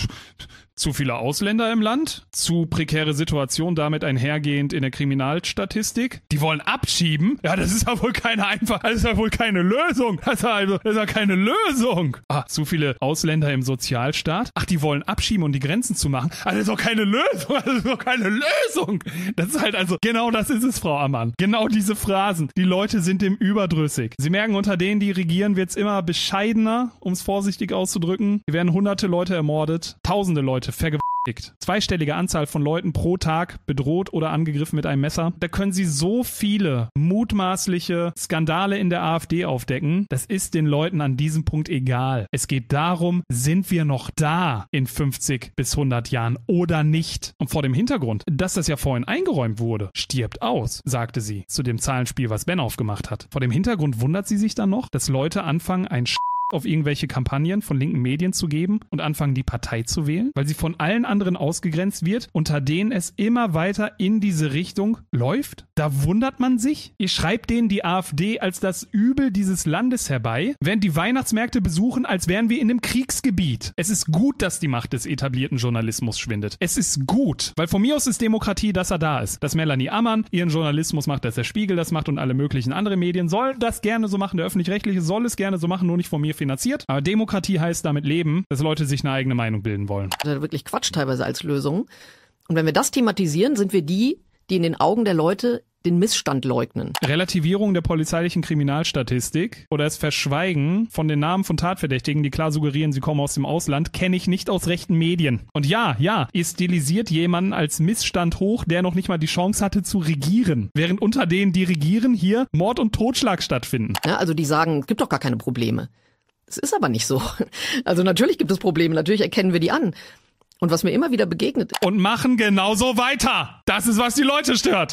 Zu viele Ausländer im Land, zu prekäre Situation damit einhergehend in der Kriminalstatistik. Die wollen abschieben? Ja, das ist ja wohl keine einfach, das ist ja wohl keine Lösung. Das ist ja, also, das ist ja keine Lösung. Ah, zu viele Ausländer im Sozialstaat? Ach, die wollen abschieben und die Grenzen zu machen? Ah, das ist doch keine Lösung. Das ist doch keine Lösung. Das ist halt also, genau das ist es, Frau Ammann. Genau diese Phrasen. Die Leute sind dem überdrüssig. Sie merken, unter denen, die regieren, wird's immer bescheidener, um es vorsichtig auszudrücken. Hier werden hunderte Leute ermordet, tausende Leute vergewaltigt. Zweistellige Anzahl von Leuten pro Tag bedroht oder angegriffen mit einem Messer. Da können sie so viele mutmaßliche Skandale in der AfD aufdecken. Das ist den Leuten an diesem Punkt egal. Es geht darum, sind wir noch da in fünfzig bis hundert Jahren oder nicht? Und vor dem Hintergrund, dass das ja vorhin eingeräumt wurde, stirbt aus, sagte sie zu dem Zahlenspiel, was Ben aufgemacht hat. Vor dem Hintergrund wundert sie sich dann noch, dass Leute anfangen, ein Sch auf irgendwelche Kampagnen von linken Medien zu geben und anfangen, die Partei zu wählen, weil sie von allen anderen ausgegrenzt wird, unter denen es immer weiter in diese Richtung läuft. Da wundert man sich. Ihr schreibt denen die AfD als das Übel dieses Landes herbei, während die Weihnachtsmärkte besuchen, als wären wir in einem Kriegsgebiet. Es ist gut, dass die Macht des etablierten Journalismus schwindet. Es ist gut, weil von mir aus ist Demokratie, dass er da ist. Dass Melanie Ammann ihren Journalismus macht, dass der Spiegel das macht und alle möglichen anderen Medien soll das gerne so machen. Der Öffentlich-Rechtliche soll es gerne so machen, nur nicht von mir finanziert. Aber Demokratie heißt damit leben, dass Leute sich eine eigene Meinung bilden wollen. Das ist wirklich Quatsch teilweise als Lösung. Und wenn wir das thematisieren, sind wir die, die in den Augen der Leute den Missstand leugnen. Relativierung der polizeilichen Kriminalstatistik oder das Verschweigen von den Namen von Tatverdächtigen, die klar suggerieren, sie kommen aus dem Ausland, kenne ich nicht aus rechten Medien. Und ja, ja, ihr stilisiert jemanden als Missstand hoch, der noch nicht mal die Chance hatte zu regieren. Während unter denen, die regieren, hier Mord und Totschlag stattfinden. Ja, also die sagen, es gibt doch gar keine Probleme. Es ist aber nicht so. Also natürlich gibt es Probleme, natürlich erkennen wir die an. Und was mir immer wieder begegnet. Und machen genauso weiter. Das ist, was die Leute stört.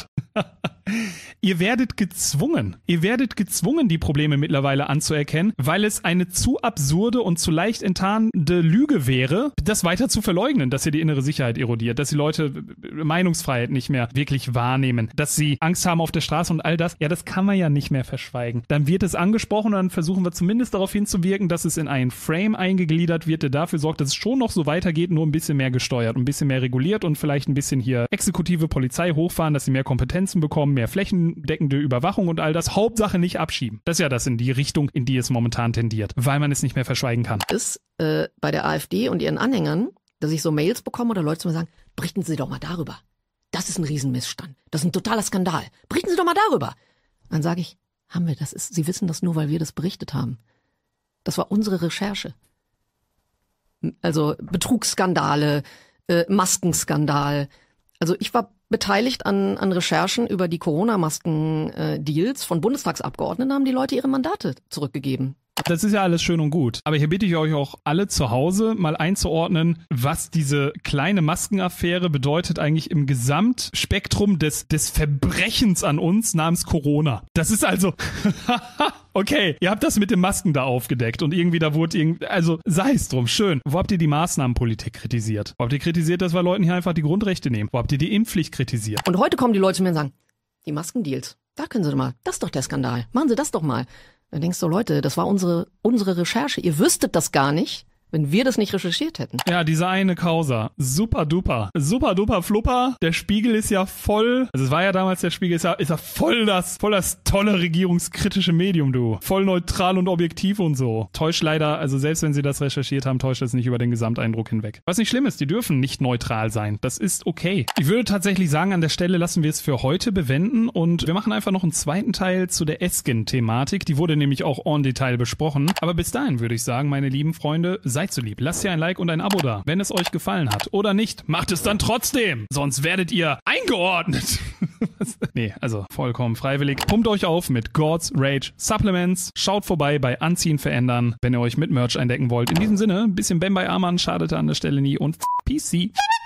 Ihr werdet gezwungen. Ihr werdet gezwungen, die Probleme mittlerweile anzuerkennen, weil es eine zu absurde und zu leicht enttarnende Lüge wäre, das weiter zu verleugnen, dass ihr die innere Sicherheit erodiert, dass die Leute Meinungsfreiheit nicht mehr wirklich wahrnehmen, dass sie Angst haben auf der Straße und all das. Ja, das kann man ja nicht mehr verschweigen. Dann wird es angesprochen und dann versuchen wir zumindest darauf hinzuwirken, dass es in einen Frame eingegliedert wird, der dafür sorgt, dass es schon noch so weitergeht, nur ein bisschen mehr gesteuert, ein bisschen mehr reguliert und vielleicht ein bisschen hier exekutive Polizei hochfahren, dass sie mehr Kompetenzen bekommen, mehr flächendeckende Überwachung und all das. Hauptsache nicht abschieben. Das ist ja das in die Richtung, in die es momentan tendiert, weil man es nicht mehr verschweigen kann. Ist äh, bei der AfD und ihren Anhängern, dass ich so Mails bekomme oder Leute zu mir sagen, berichten Sie doch mal darüber. Das ist ein Riesenmissstand. Das ist ein totaler Skandal. Berichten Sie doch mal darüber. Dann sage ich, haben wir das? Ist, Sie wissen das nur, weil wir das berichtet haben. Das war unsere Recherche. Also Betrugsskandale, äh, Maskenskandal. Also ich war beteiligt an, an Recherchen über die Corona-Masken-Deals von Bundestagsabgeordneten, haben die Leute ihre Mandate zurückgegeben. Das ist ja alles schön und gut. Aber hier bitte ich euch auch alle zu Hause mal einzuordnen, was diese kleine Maskenaffäre bedeutet eigentlich im Gesamtspektrum des, des Verbrechens an uns namens Corona. Das ist also... Okay, ihr habt das mit den Masken da aufgedeckt und irgendwie da wurde irgendwie, also sei es drum, schön. Wo habt ihr die Maßnahmenpolitik kritisiert? Wo habt ihr kritisiert, dass wir Leuten hier einfach die Grundrechte nehmen? Wo habt ihr die Impfpflicht kritisiert? Und heute kommen die Leute zu mir und sagen, die Maskendeals, da können Sie doch mal, das ist doch der Skandal, machen Sie das doch mal. Dann denkst du, Leute, das war unsere, unsere Recherche, ihr wüsstet das gar nicht, wenn wir das nicht recherchiert hätten. Ja, diese eine Causa. Super duper. Super duper flupper. Der Spiegel ist ja voll, also es war ja damals der Spiegel, ist ja, ist ja voll das, voll das tolle regierungskritische Medium, du. Voll neutral und objektiv und so. Täuscht leider, also selbst wenn sie das recherchiert haben, täuscht das nicht über den Gesamteindruck hinweg. Was nicht schlimm ist, die dürfen nicht neutral sein. Das ist okay. Ich würde tatsächlich sagen, an der Stelle lassen wir es für heute bewenden und wir machen einfach noch einen zweiten Teil zu der Esken-Thematik. Die wurde nämlich auch en Detail besprochen. Aber bis dahin würde ich sagen, meine lieben Freunde, seid so lieb. Lasst ihr ein Like und ein Abo da, wenn es euch gefallen hat. Oder nicht, macht es dann trotzdem. Sonst werdet ihr eingeordnet. Nee, also vollkommen freiwillig. Pumpt euch auf mit God's Rage Supplements. Schaut vorbei bei Anziehen verändern, wenn ihr euch mit Merch eindecken wollt. In diesem Sinne, ein bisschen Ben bei Ammann schadete an der Stelle nie und P C.